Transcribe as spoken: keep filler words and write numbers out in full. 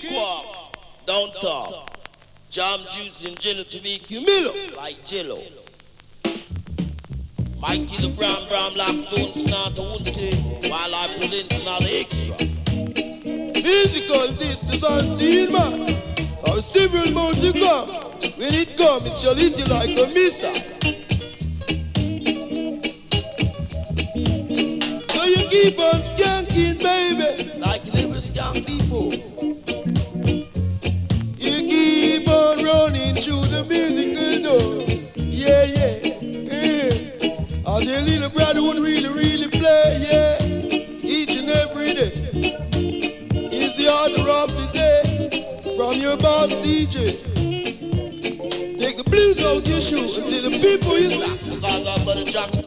Keep quiet. Don't talk. Jam juice and jello to make you mellow like jello. Mikey the brown brown black don't start to wound while I present another extra. Musical this is unseen man. Our several months to come. When it comes, it shall hit you like a missile. So you keep on skanking, baby, like you never skanked before. You keep on running through the musical door. Yeah, yeah, yeah. And your little brother would really, really play, yeah. Each and every day. It's the order of the day from your boss D J. Take the blues out your shoes until the people is like, because I'm gonna jump